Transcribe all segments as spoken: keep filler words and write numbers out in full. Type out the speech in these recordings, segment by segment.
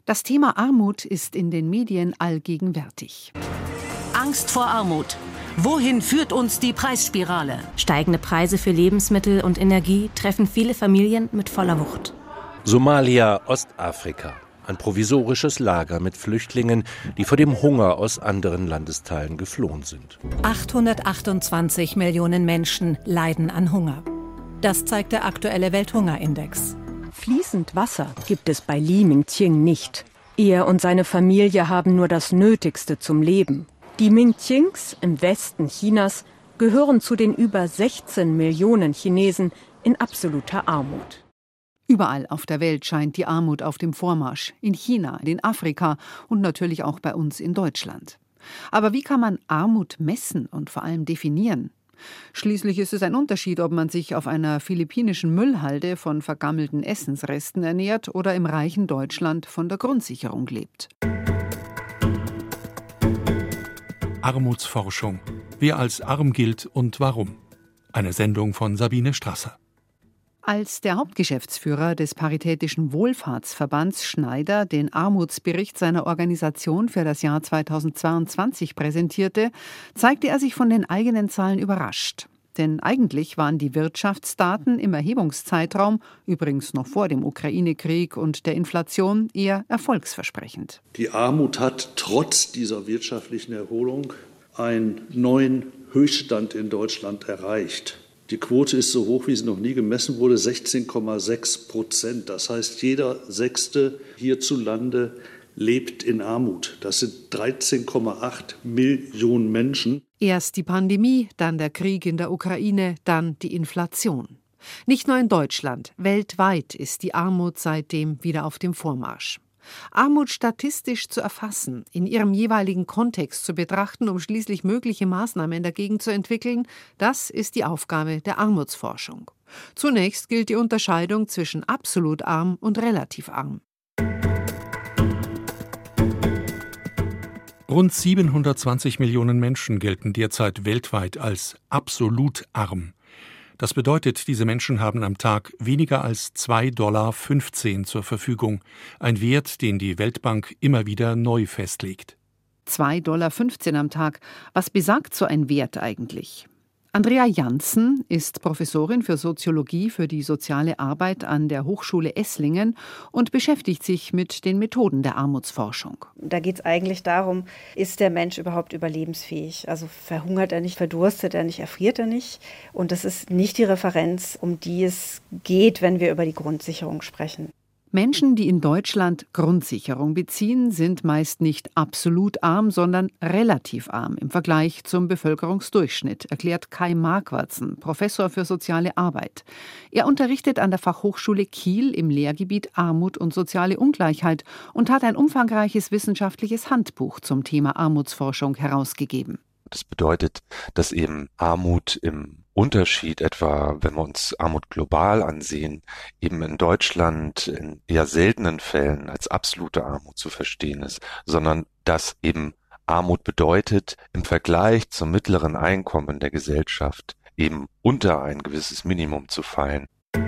Das Thema Armut ist in den Medien allgegenwärtig. Angst vor Armut. Wohin führt uns die Preisspirale? Steigende Preise für Lebensmittel und Energie treffen viele Familien mit voller Wucht. Somalia, Ostafrika. Ein provisorisches Lager mit Flüchtlingen, die vor dem Hunger aus anderen Landesteilen geflohen sind. achthundertachtundzwanzig Millionen Menschen leiden an Hunger. Das zeigt der aktuelle Welthungerindex. Fließend Wasser gibt es bei Li Mingqing nicht. Er und seine Familie haben nur das Nötigste zum Leben. Die Mingqings im Westen Chinas gehören zu den über sechzehn Millionen Chinesen in absoluter Armut. Überall auf der Welt scheint die Armut auf dem Vormarsch. In China, in Afrika und natürlich auch bei uns in Deutschland. Aber wie kann man Armut messen und vor allem definieren? Schließlich ist es ein Unterschied, ob man sich auf einer philippinischen Müllhalde von vergammelten Essensresten ernährt oder im reichen Deutschland von der Grundsicherung lebt. Armutsforschung. Wer als arm gilt und warum. Eine Sendung von Sabine Strasser. Als der Hauptgeschäftsführer des Paritätischen Wohlfahrtsverbands Schneider den Armutsbericht seiner Organisation für das Jahr zweitausendzweiundzwanzig präsentierte, zeigte er sich von den eigenen Zahlen überrascht. Denn eigentlich waren die Wirtschaftsdaten im Erhebungszeitraum, übrigens noch vor dem Ukraine-Krieg und der Inflation, eher erfolgsversprechend. Die Armut hat trotz dieser wirtschaftlichen Erholung einen neuen Höchststand in Deutschland erreicht. Die Quote ist so hoch, wie sie noch nie gemessen wurde, sechzehn Komma sechs Prozent. Das heißt, jeder Sechste hierzulande lebt in Armut. Das sind dreizehn Komma acht Millionen Menschen. Erst die Pandemie, dann der Krieg in der Ukraine, dann die Inflation. Nicht nur in Deutschland, weltweit ist die Armut seitdem wieder auf dem Vormarsch. Armut statistisch zu erfassen, in ihrem jeweiligen Kontext zu betrachten, um schließlich mögliche Maßnahmen dagegen zu entwickeln, das ist die Aufgabe der Armutsforschung. Zunächst gilt die Unterscheidung zwischen absolut arm und relativ arm. Rund siebenhundertzwanzig Millionen Menschen gelten derzeit weltweit als absolut arm. Das bedeutet, diese Menschen haben am Tag weniger als zwei Komma fünfzehn Dollar zur Verfügung, ein Wert, den die Weltbank immer wieder neu festlegt. zwei Komma fünfzehn Dollar am Tag. Was besagt so ein Wert eigentlich? Andrea Janssen ist Professorin für Soziologie für die soziale Arbeit an der Hochschule Esslingen und beschäftigt sich mit den Methoden der Armutsforschung. Da geht es eigentlich darum, ist der Mensch überhaupt überlebensfähig? Also verhungert er nicht, verdurstet er nicht, erfriert er nicht? Und das ist nicht die Referenz, um die es geht, wenn wir über die Grundsicherung sprechen. Menschen, die in Deutschland Grundsicherung beziehen, sind meist nicht absolut arm, sondern relativ arm im Vergleich zum Bevölkerungsdurchschnitt, erklärt Kai Marquardsen, Professor für soziale Arbeit. Er unterrichtet an der Fachhochschule Kiel im Lehrgebiet Armut und soziale Ungleichheit und hat ein umfangreiches wissenschaftliches Handbuch zum Thema Armutsforschung herausgegeben. Das bedeutet, dass eben Armut im Unterschied, etwa wenn wir uns Armut global ansehen, eben in Deutschland in eher seltenen Fällen als absolute Armut zu verstehen ist, sondern dass eben Armut bedeutet, im Vergleich zum mittleren Einkommen der Gesellschaft eben unter ein gewisses Minimum zu fallen.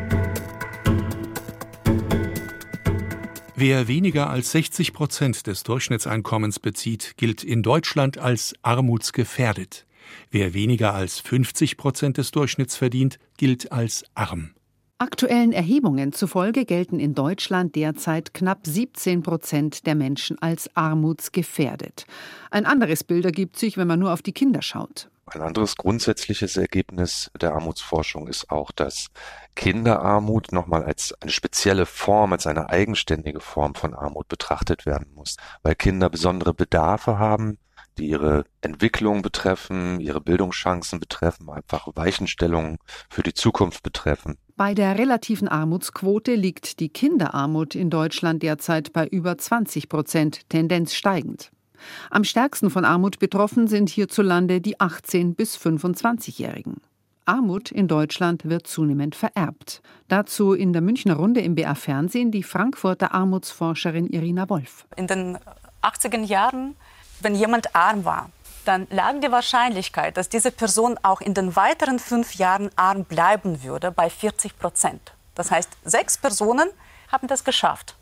Wer weniger als sechzig Prozent des Durchschnittseinkommens bezieht, gilt in Deutschland als armutsgefährdet. Wer weniger als fünfzig Prozent des Durchschnitts verdient, gilt als arm. Aktuellen Erhebungen zufolge gelten in Deutschland derzeit knapp siebzehn Prozent der Menschen als armutsgefährdet. Ein anderes Bild ergibt sich, wenn man nur auf die Kinder schaut. Ein anderes grundsätzliches Ergebnis der Armutsforschung ist auch, dass Kinderarmut nochmal als eine spezielle Form, als eine eigenständige Form von Armut betrachtet werden muss, weil Kinder besondere Bedarfe haben, die ihre Entwicklung betreffen, ihre Bildungschancen betreffen, einfach Weichenstellungen für die Zukunft betreffen. Bei der relativen Armutsquote liegt die Kinderarmut in Deutschland derzeit bei über zwanzig Prozent, Tendenz steigend. Am stärksten von Armut betroffen sind hierzulande die achtzehn- bis fünfundzwanzigjährigen. Armut in Deutschland wird zunehmend vererbt. Dazu in der Münchner Runde im B R Fernsehen die Frankfurter Armutsforscherin Irina Wolf. In den achtziger Jahren, wenn jemand arm war, dann lag die Wahrscheinlichkeit, dass diese Person auch in den weiteren fünf Jahren arm bleiben würde, bei vierzig Prozent. Das heißt, sechs Personen haben das geschafft.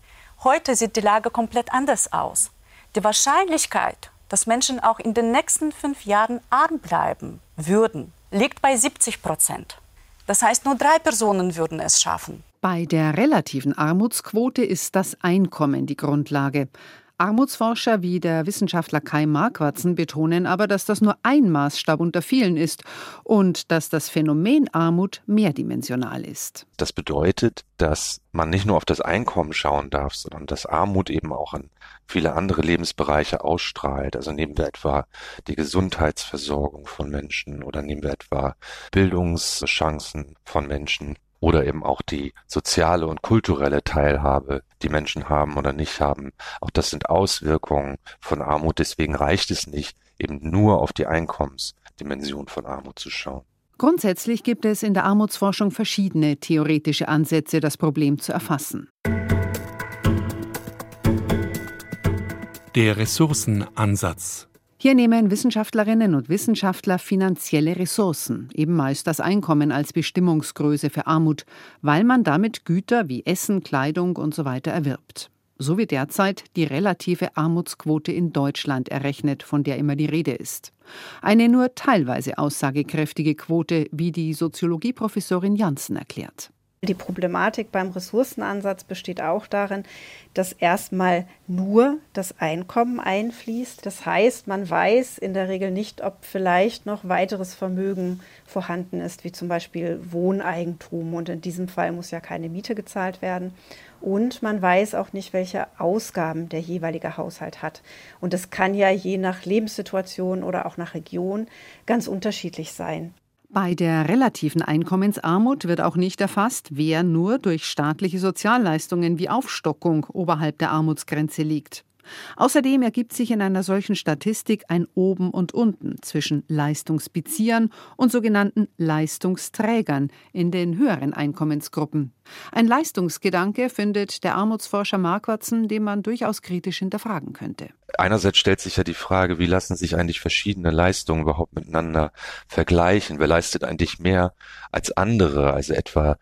Heute sieht die Lage komplett anders aus. Die Wahrscheinlichkeit, dass Menschen auch in den nächsten fünf Jahren arm bleiben würden, liegt bei siebzig Prozent. Das heißt, nur drei Personen würden es schaffen. Bei der relativen Armutsquote ist das Einkommen die Grundlage. Armutsforscher wie der Wissenschaftler Kai Marquardsen betonen aber, dass das nur ein Maßstab unter vielen ist und dass das Phänomen Armut mehrdimensional ist. Das bedeutet, dass man nicht nur auf das Einkommen schauen darf, sondern dass Armut eben auch an viele andere Lebensbereiche ausstrahlt. Also nehmen wir etwa die Gesundheitsversorgung von Menschen oder nehmen wir etwa Bildungschancen von Menschen. Oder eben auch die soziale und kulturelle Teilhabe, die Menschen haben oder nicht haben. Auch das sind Auswirkungen von Armut. Deswegen reicht es nicht, eben nur auf die Einkommensdimension von Armut zu schauen. Grundsätzlich gibt es in der Armutsforschung verschiedene theoretische Ansätze, das Problem zu erfassen. Der Ressourcenansatz. Hier nehmen Wissenschaftlerinnen und Wissenschaftler finanzielle Ressourcen, eben meist das Einkommen als Bestimmungsgröße für Armut, weil man damit Güter wie Essen, Kleidung und so weiter erwirbt. So wie derzeit die relative Armutsquote in Deutschland errechnet, von der immer die Rede ist. Eine nur teilweise aussagekräftige Quote, wie die Soziologieprofessorin Janssen erklärt. Die Problematik beim Ressourcenansatz besteht auch darin, dass erstmal nur das Einkommen einfließt. Das heißt, man weiß in der Regel nicht, ob vielleicht noch weiteres Vermögen vorhanden ist, wie zum Beispiel Wohneigentum. Und in diesem Fall muss ja keine Miete gezahlt werden. Und man weiß auch nicht, welche Ausgaben der jeweilige Haushalt hat. Und das kann ja je nach Lebenssituation oder auch nach Region ganz unterschiedlich sein. Bei der relativen Einkommensarmut wird auch nicht erfasst, wer nur durch staatliche Sozialleistungen wie Aufstockung oberhalb der Armutsgrenze liegt. Außerdem ergibt sich in einer solchen Statistik ein Oben und Unten zwischen Leistungsbeziehern und sogenannten Leistungsträgern in den höheren Einkommensgruppen. Ein Leistungsgedanke findet der Armutsforscher Marquardsen, den man durchaus kritisch hinterfragen könnte. Einerseits stellt sich ja die Frage, wie lassen sich eigentlich verschiedene Leistungen überhaupt miteinander vergleichen? Wer leistet eigentlich mehr als andere? Also etwa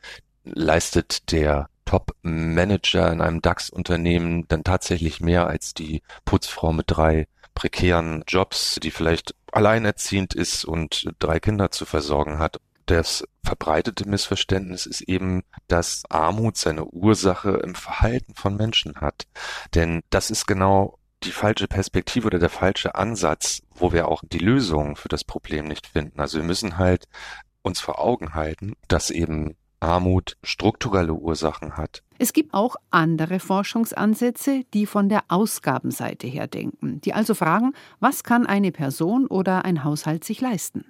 leistet der Top-Manager in einem DAX-Unternehmen dann tatsächlich mehr als die Putzfrau mit drei prekären Jobs, die vielleicht alleinerziehend ist und drei Kinder zu versorgen hat. Das verbreitete Missverständnis ist eben, dass Armut seine Ursache im Verhalten von Menschen hat. Denn das ist genau die falsche Perspektive oder der falsche Ansatz, wo wir auch die Lösung für das Problem nicht finden. Also wir müssen halt uns vor Augen halten, dass eben Armut strukturelle Ursachen hat. Es gibt auch andere Forschungsansätze, die von der Ausgabenseite her denken, die also fragen, was kann eine Person oder ein Haushalt sich leisten?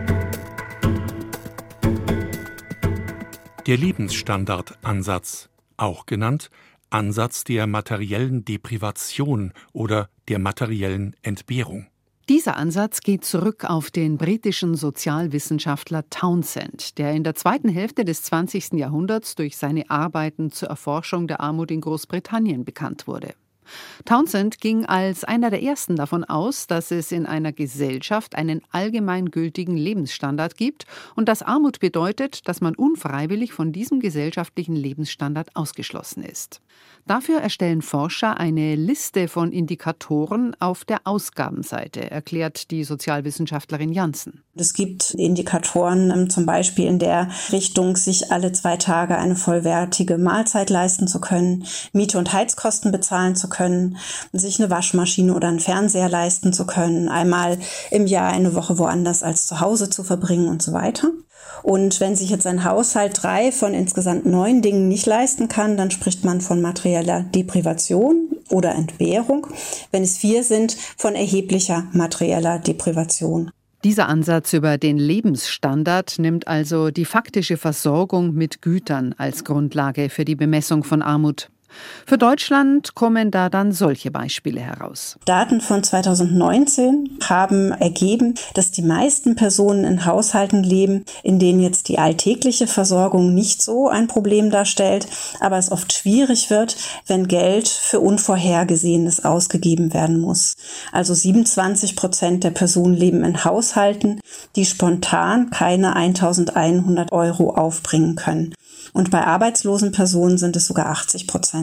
Der Lebensstandardansatz, auch genannt Ansatz der materiellen Deprivation oder der materiellen Entbehrung. Dieser Ansatz geht zurück auf den britischen Sozialwissenschaftler Townsend, der in der zweiten Hälfte des zwanzigsten Jahrhunderts durch seine Arbeiten zur Erforschung der Armut in Großbritannien bekannt wurde. Townsend ging als einer der ersten davon aus, dass es in einer Gesellschaft einen allgemeingültigen Lebensstandard gibt und dass Armut bedeutet, dass man unfreiwillig von diesem gesellschaftlichen Lebensstandard ausgeschlossen ist. Dafür erstellen Forscher eine Liste von Indikatoren auf der Ausgabenseite, erklärt die Sozialwissenschaftlerin Janssen. Es gibt Indikatoren zum Beispiel in der Richtung, sich alle zwei Tage eine vollwertige Mahlzeit leisten zu können, Miete und Heizkosten bezahlen zu können, sich eine Waschmaschine oder einen Fernseher leisten zu können, einmal im Jahr eine Woche woanders als zu Hause zu verbringen und so weiter. Und wenn sich jetzt ein Haushalt drei von insgesamt neun Dingen nicht leisten kann, dann spricht man von materieller Deprivation oder Entbehrung. Wenn es vier sind, von erheblicher materieller Deprivation. Dieser Ansatz über den Lebensstandard nimmt also die faktische Versorgung mit Gütern als Grundlage für die Bemessung von Armut. Für Deutschland kommen da dann solche Beispiele heraus. Daten von zweitausendneunzehn haben ergeben, dass die meisten Personen in Haushalten leben, in denen jetzt die alltägliche Versorgung nicht so ein Problem darstellt, aber es oft schwierig wird, wenn Geld für Unvorhergesehenes ausgegeben werden muss. Also siebenundzwanzig Prozent der Personen leben in Haushalten, die spontan keine eintausendeinhundert Euro aufbringen können. Und bei arbeitslosen Personen sind es sogar achtzig Prozent.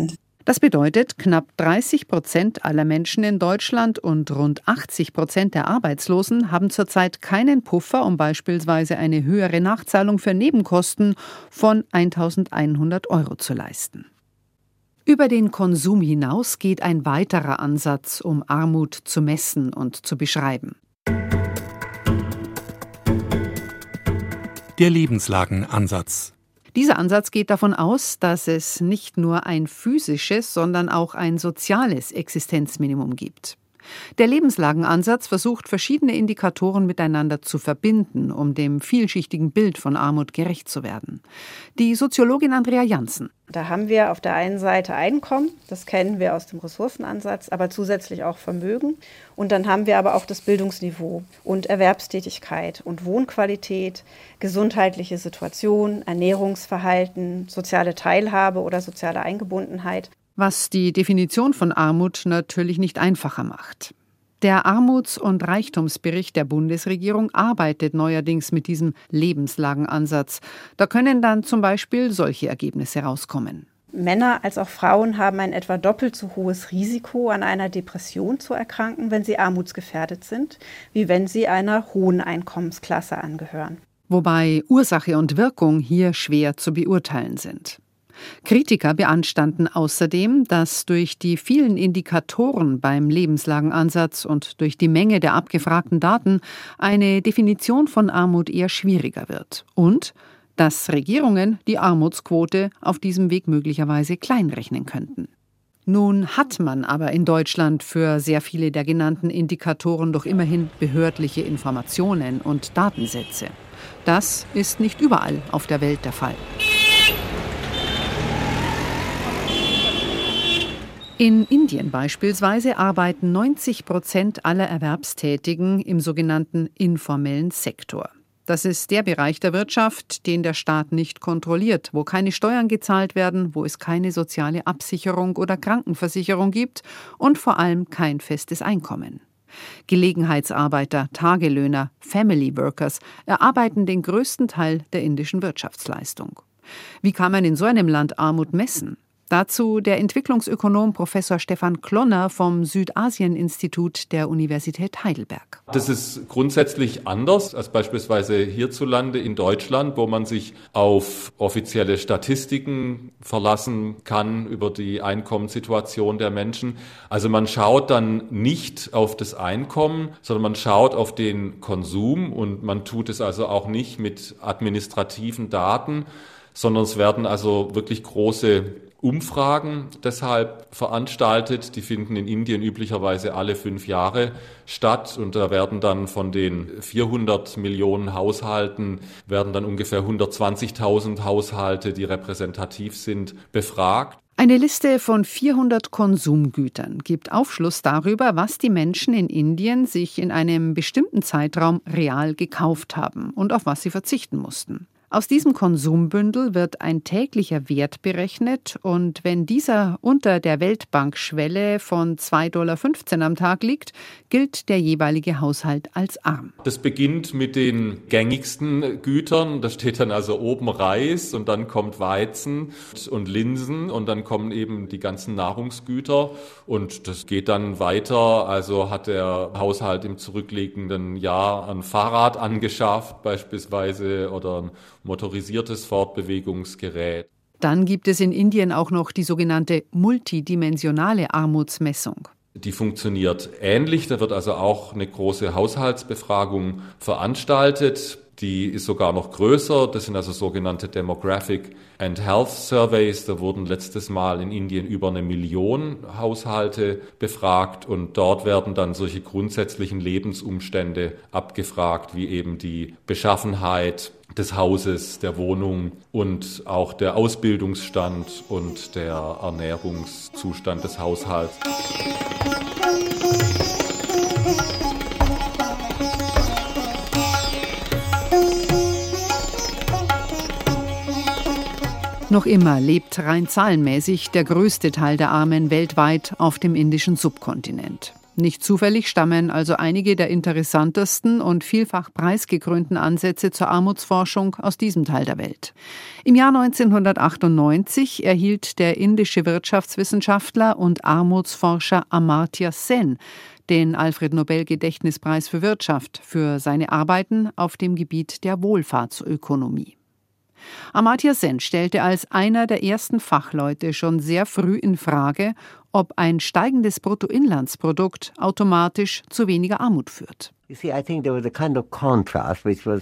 Das bedeutet, knapp dreißig Prozent aller Menschen in Deutschland und rund achtzig Prozent der Arbeitslosen haben zurzeit keinen Puffer, um beispielsweise eine höhere Nachzahlung für Nebenkosten von eintausendeinhundert Euro zu leisten. Über den Konsum hinaus geht ein weiterer Ansatz, um Armut zu messen und zu beschreiben. Der Lebenslagenansatz. Dieser Ansatz geht davon aus, dass es nicht nur ein physisches, sondern auch ein soziales Existenzminimum gibt. Der Lebenslagenansatz versucht, verschiedene Indikatoren miteinander zu verbinden, um dem vielschichtigen Bild von Armut gerecht zu werden. Die Soziologin Andrea Janssen. Da haben wir auf der einen Seite Einkommen, das kennen wir aus dem Ressourcenansatz, aber zusätzlich auch Vermögen. Und dann haben wir aber auch das Bildungsniveau und Erwerbstätigkeit und Wohnqualität, gesundheitliche Situation, Ernährungsverhalten, soziale Teilhabe oder soziale Eingebundenheit. Was die Definition von Armut natürlich nicht einfacher macht. Der Armuts- und Reichtumsbericht der Bundesregierung arbeitet neuerdings mit diesem Lebenslagenansatz. Da können dann zum Beispiel solche Ergebnisse rauskommen. Männer als auch Frauen haben ein etwa doppelt so hohes Risiko, an einer Depression zu erkranken, wenn sie armutsgefährdet sind, wie wenn sie einer hohen Einkommensklasse angehören. Wobei Ursache und Wirkung hier schwer zu beurteilen sind. Kritiker beanstanden außerdem, dass durch die vielen Indikatoren beim Lebenslagenansatz und durch die Menge der abgefragten Daten eine Definition von Armut eher schwieriger wird und dass Regierungen die Armutsquote auf diesem Weg möglicherweise kleinrechnen könnten. Nun hat man aber in Deutschland für sehr viele der genannten Indikatoren doch immerhin behördliche Informationen und Datensätze. Das ist nicht überall auf der Welt der Fall. In Indien beispielsweise arbeiten neunzig Prozent aller Erwerbstätigen im sogenannten informellen Sektor. Das ist der Bereich der Wirtschaft, den der Staat nicht kontrolliert, wo keine Steuern gezahlt werden, wo es keine soziale Absicherung oder Krankenversicherung gibt und vor allem kein festes Einkommen. Gelegenheitsarbeiter, Tagelöhner, Family Workers erarbeiten den größten Teil der indischen Wirtschaftsleistung. Wie kann man in so einem Land Armut messen? Dazu der Entwicklungsökonom Professor Stefan Klonner vom Südasien-Institut der Universität Heidelberg. Das ist grundsätzlich anders als beispielsweise hierzulande in Deutschland, wo man sich auf offizielle Statistiken verlassen kann über die Einkommenssituation der Menschen. Also man schaut dann nicht auf das Einkommen, sondern man schaut auf den Konsum und man tut es also auch nicht mit administrativen Daten, sondern es werden also wirklich große Umfragen deshalb veranstaltet. Die finden in Indien üblicherweise alle fünf Jahre statt und da werden dann von den vierhundert Millionen Haushalten werden dann ungefähr hundertzwanzigtausend Haushalte, die repräsentativ sind, befragt. Eine Liste von vierhundert Konsumgütern gibt Aufschluss darüber, was die Menschen in Indien sich in einem bestimmten Zeitraum real gekauft haben und auf was sie verzichten mussten. Aus diesem Konsumbündel wird ein täglicher Wert berechnet und wenn dieser unter der Weltbankschwelle von zwei Komma fünfzehn Dollar am Tag liegt, gilt der jeweilige Haushalt als arm. Das beginnt mit den gängigsten Gütern. Da steht dann also oben Reis und dann kommt Weizen und Linsen und dann kommen eben die ganzen Nahrungsgüter und das geht dann weiter. Also hat der Haushalt im zurückliegenden Jahr ein Fahrrad angeschafft beispielsweise oder ein motorisiertes Fortbewegungsgerät. Dann gibt es in Indien auch noch die sogenannte multidimensionale Armutsmessung. Die funktioniert ähnlich. Da wird also auch eine große Haushaltsbefragung veranstaltet. Die ist sogar noch größer. Das sind also sogenannte Demographic and Health Surveys. Da wurden letztes Mal in Indien über eine Million Haushalte befragt und dort werden dann solche grundsätzlichen Lebensumstände abgefragt, wie eben die Beschaffenheit des Hauses, der Wohnung und auch der Ausbildungsstand und der Ernährungszustand des Haushalts. Noch immer lebt rein zahlenmäßig der größte Teil der Armen weltweit auf dem indischen Subkontinent. Nicht zufällig stammen also einige der interessantesten und vielfach preisgekrönten Ansätze zur Armutsforschung aus diesem Teil der Welt. Im Jahr neunzehnhundertachtundneunzig erhielt der indische Wirtschaftswissenschaftler und Armutsforscher Amartya Sen den Alfred-Nobel-Gedächtnispreis für Wirtschaft für seine Arbeiten auf dem Gebiet der Wohlfahrtsökonomie. Amartya Sen stellte als einer der ersten Fachleute schon sehr früh in Frage, ob ein steigendes Bruttoinlandsprodukt automatisch zu weniger Armut führt. You see, I think there was a kind of contrast which was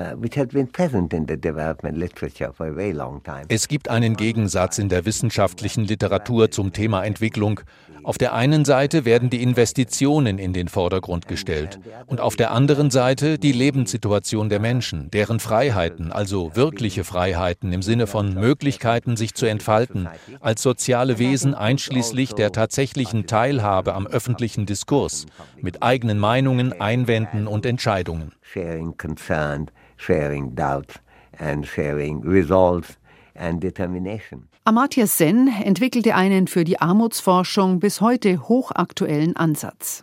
Es gibt einen Gegensatz in der wissenschaftlichen Literatur zum Thema Entwicklung. Auf der einen Seite werden die Investitionen in den Vordergrund gestellt und auf der anderen Seite die Lebenssituation der Menschen, deren Freiheiten, also wirkliche Freiheiten im Sinne von Möglichkeiten, sich zu entfalten, als soziale Wesen einschließlich der tatsächlichen Teilhabe am öffentlichen Diskurs, mit eigenen Meinungen, Einwänden und Entscheidungen. Sharing doubts and sharing resolve and determination. Amartya Sen entwickelte einen für die Armutsforschung bis heute hochaktuellen Ansatz.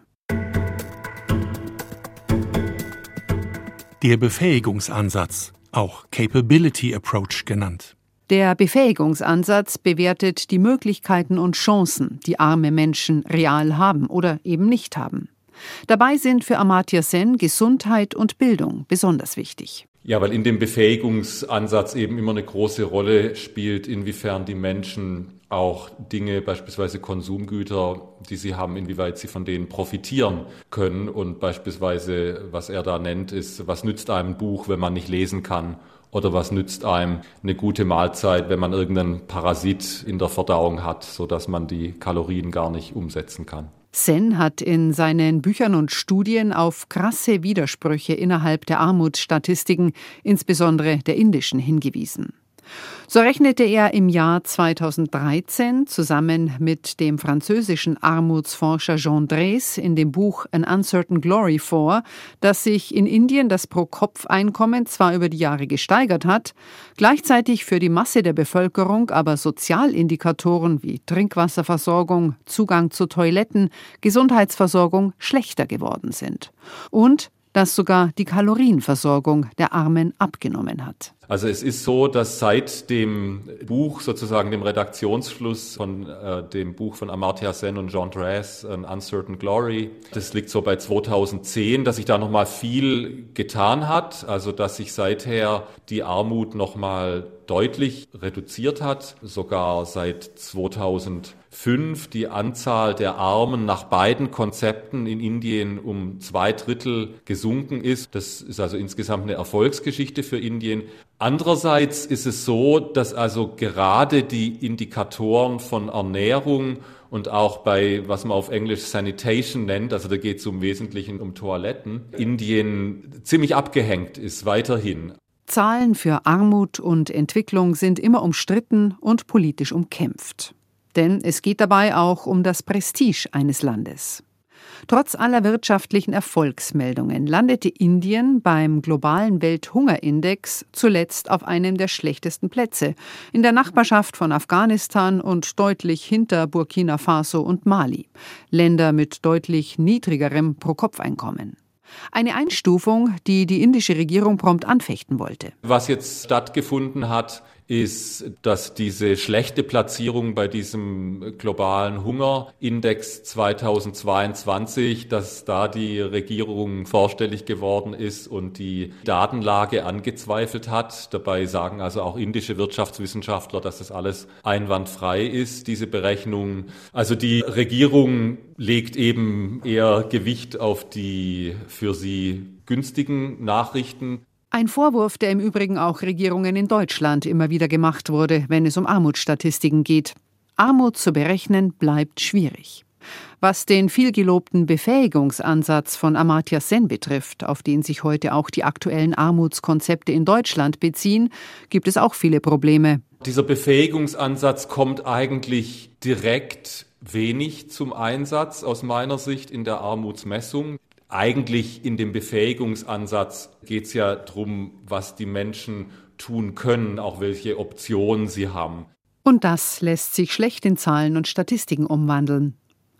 Der Befähigungsansatz, auch Capability Approach genannt. Der Befähigungsansatz bewertet die Möglichkeiten und Chancen, die arme Menschen real haben oder eben nicht haben. Dabei sind für Amartya Sen Gesundheit und Bildung besonders wichtig. Ja, weil in dem Befähigungsansatz eben immer eine große Rolle spielt, inwiefern die Menschen auch Dinge, beispielsweise Konsumgüter, die sie haben, inwieweit sie von denen profitieren können. Und beispielsweise, was er da nennt, ist, was nützt einem ein Buch, wenn man nicht lesen kann? Oder was nützt einem eine gute Mahlzeit, wenn man irgendeinen Parasit in der Verdauung hat, sodass man die Kalorien gar nicht umsetzen kann? Sen hat in seinen Büchern und Studien auf krasse Widersprüche innerhalb der Armutsstatistiken, insbesondere der indischen, hingewiesen. So rechnete er im Jahr zweitausenddreizehn zusammen mit dem französischen Armutsforscher Jean Drèze in dem Buch An Uncertain Glory vor, dass sich in Indien das Pro-Kopf-Einkommen zwar über die Jahre gesteigert hat, gleichzeitig für die Masse der Bevölkerung aber Sozialindikatoren wie Trinkwasserversorgung, Zugang zu Toiletten, Gesundheitsversorgung schlechter geworden sind. Und dass sogar die Kalorienversorgung der Armen abgenommen hat. Also es ist so, dass seit dem Buch, sozusagen dem Redaktionsschluss von äh, dem Buch von Amartya Sen und Jean Drèze, An Uncertain Glory, das liegt so bei zweitausendzehn, dass sich da nochmal viel getan hat, also dass sich seither die Armut nochmal deutlich reduziert hat, sogar seit zweitausendfünf die Anzahl der Armen nach beiden Konzepten in Indien um zwei Drittel gesunken ist. Das ist also insgesamt eine Erfolgsgeschichte für Indien. Andererseits ist es so, dass also gerade die Indikatoren von Ernährung und auch bei, was man auf Englisch Sanitation nennt, also da geht es im Wesentlichen um Toiletten, Indien ziemlich abgehängt ist weiterhin. Zahlen für Armut und Entwicklung sind immer umstritten und politisch umkämpft. Denn es geht dabei auch um das Prestige eines Landes. Trotz aller wirtschaftlichen Erfolgsmeldungen landete Indien beim globalen Welthungerindex zuletzt auf einem der schlechtesten Plätze, in der Nachbarschaft von Afghanistan und deutlich hinter Burkina Faso und Mali, Länder mit deutlich niedrigerem Pro-Kopf-Einkommen. Eine Einstufung, die die indische Regierung prompt anfechten wollte. Was jetzt stattgefunden hat, ist, dass diese schlechte Platzierung bei diesem globalen Hungerindex zweitausendzweiundzwanzig, dass da die Regierung vorstellig geworden ist und die Datenlage angezweifelt hat. Dabei sagen also auch indische Wirtschaftswissenschaftler, dass das alles einwandfrei ist, diese Berechnung. Also die Regierung legt eben eher Gewicht auf die für sie günstigen Nachrichten. Ein Vorwurf, der im Übrigen auch Regierungen in Deutschland immer wieder gemacht wurde, wenn es um Armutsstatistiken geht. Armut zu berechnen bleibt schwierig. Was den vielgelobten Befähigungsansatz von Amartya Sen betrifft, auf den sich heute auch die aktuellen Armutskonzepte in Deutschland beziehen, gibt es auch viele Probleme. Dieser Befähigungsansatz kommt eigentlich direkt wenig zum Einsatz aus meiner Sicht in der Armutsmessung. Eigentlich in dem Befähigungsansatz geht es ja darum, was die Menschen tun können, auch welche Optionen sie haben. Und das lässt sich schlecht in Zahlen und Statistiken umwandeln.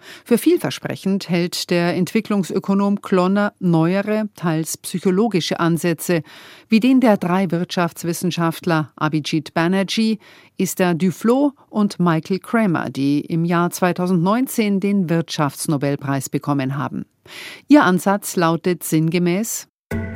Für vielversprechend hält der Entwicklungsökonom Klonner neuere, teils psychologische Ansätze, wie den der drei Wirtschaftswissenschaftler Abhijit Banerjee, Esther Duflo und Michael Kramer, die im Jahr zweitausendneunzehn den Wirtschaftsnobelpreis bekommen haben. Ihr Ansatz lautet sinngemäß: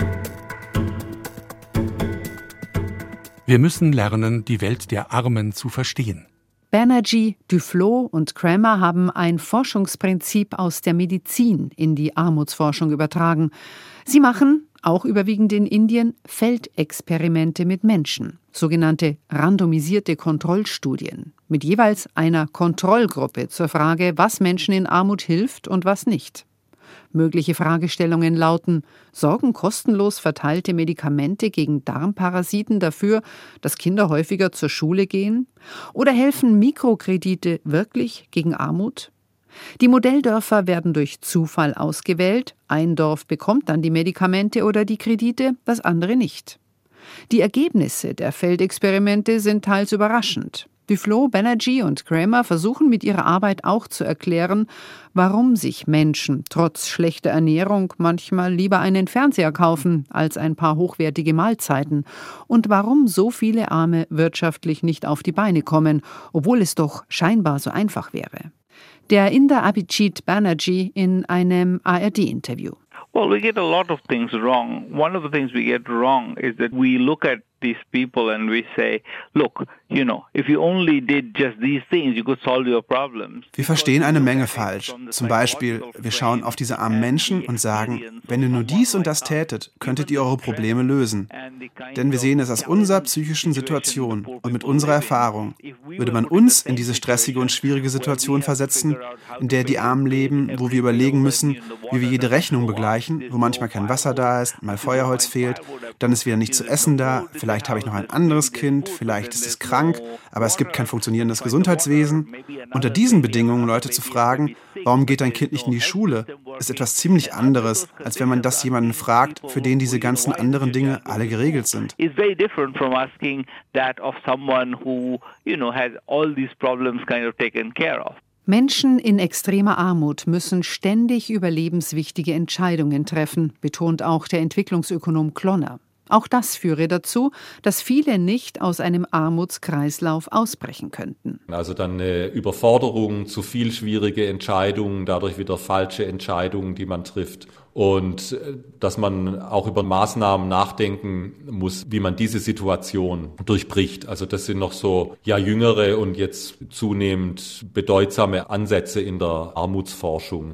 Wir müssen lernen, die Welt der Armen zu verstehen. Banerjee, Duflo und Kramer haben ein Forschungsprinzip aus der Medizin in die Armutsforschung übertragen. Sie machen, auch überwiegend in Indien, Feldexperimente mit Menschen, sogenannte randomisierte Kontrollstudien, mit jeweils einer Kontrollgruppe zur Frage, was Menschen in Armut hilft und was nicht. Mögliche Fragestellungen lauten: Sorgen kostenlos verteilte Medikamente gegen Darmparasiten dafür, dass Kinder häufiger zur Schule gehen? Oder helfen Mikrokredite wirklich gegen Armut? Die Modelldörfer werden durch Zufall ausgewählt. Ein Dorf bekommt dann die Medikamente oder die Kredite, das andere nicht. Die Ergebnisse der Feldexperimente sind teils überraschend. Duflo, Banerjee und Kramer versuchen mit ihrer Arbeit auch zu erklären, warum sich Menschen trotz schlechter Ernährung manchmal lieber einen Fernseher kaufen als ein paar hochwertige Mahlzeiten und warum so viele Arme wirtschaftlich nicht auf die Beine kommen, obwohl es doch scheinbar so einfach wäre. Der Inder Abhijit Banerjee in einem A R D-Interview. Well, we get a lot of things wrong. One of the things we get wrong is that we look at these people and we say, look, you know, if you only did just these things, you could solve your problems. Wir verstehen eine Menge falsch. Zum Beispiel, wir schauen auf diese armen Menschen und sagen, wenn ihr nur dies und das tätet, könntet ihr eure Probleme lösen. Denn wir sehen es aus unserer psychischen Situation und mit unserer Erfahrung. Würde man uns in diese stressige und schwierige Situation versetzen, in der die Armen leben, wo wir überlegen müssen, wie wir jede Rechnung begleichen, wo manchmal kein Wasser da ist, mal Feuerholz fehlt, dann ist wieder nichts zu essen da, vielleicht habe ich noch ein anderes Kind, vielleicht ist es krank, aber es gibt kein funktionierendes Gesundheitswesen. Unter diesen Bedingungen Leute zu fragen, warum geht dein Kind nicht in die Schule, ist etwas ziemlich anderes, als wenn man das jemanden fragt, für den diese ganzen anderen Dinge alle geregelt sind. It's very different from asking that of someone who, you know, has all these problems kind of taken care of. Menschen in extremer Armut müssen ständig überlebenswichtige Entscheidungen treffen, betont auch der Entwicklungsökonom Klonner. Auch das führe dazu, dass viele nicht aus einem Armutskreislauf ausbrechen könnten. Also dann eine Überforderung, zu viel schwierige Entscheidungen, dadurch wieder falsche Entscheidungen, die man trifft. Und dass man auch über Maßnahmen nachdenken muss, wie man diese Situation durchbricht. Also das sind noch so ja jüngere und jetzt zunehmend bedeutsame Ansätze in der Armutsforschung.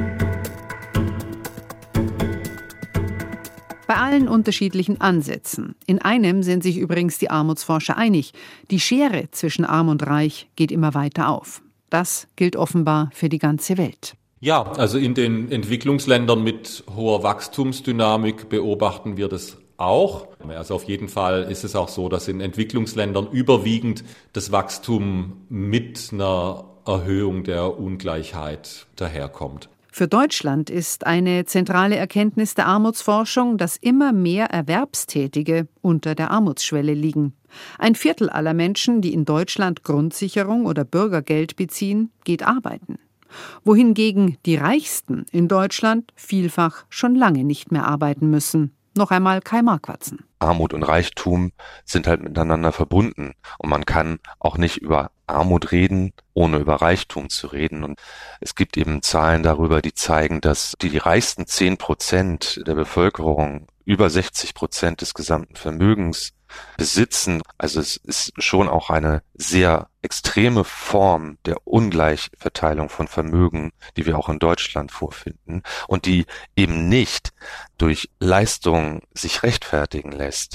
Bei allen unterschiedlichen Ansätzen. In einem sind sich übrigens die Armutsforscher einig: Die Schere zwischen Arm und Reich geht immer weiter auf. Das gilt offenbar für die ganze Welt. Ja, also in den Entwicklungsländern mit hoher Wachstumsdynamik beobachten wir das auch. Also auf jeden Fall ist es auch so, dass in Entwicklungsländern überwiegend das Wachstum mit einer Erhöhung der Ungleichheit daherkommt. Für Deutschland ist eine zentrale Erkenntnis der Armutsforschung, dass immer mehr Erwerbstätige unter der Armutsschwelle liegen. Ein Viertel aller Menschen, die in Deutschland Grundsicherung oder Bürgergeld beziehen, geht arbeiten. Wohingegen die Reichsten in Deutschland vielfach schon lange nicht mehr arbeiten müssen. Noch einmal Kai Marquartzen. Armut und Reichtum sind halt miteinander verbunden und man kann auch nicht über Armut reden, ohne über Reichtum zu reden. Und es gibt eben Zahlen darüber, die zeigen, dass die reichsten zehn Prozent der Bevölkerung über sechzig Prozent des gesamten Vermögens besitzen. Also es ist schon auch eine sehr extreme Form der Ungleichverteilung von Vermögen, die wir auch in Deutschland vorfinden und die eben nicht durch Leistung sich rechtfertigen lässt.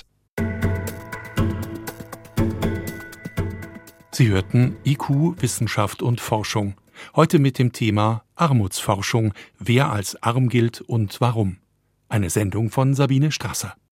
Sie hörten I Q, Wissenschaft und Forschung. Heute mit dem Thema Armutsforschung, wer als arm gilt und warum. Eine Sendung von Sabine Strasser.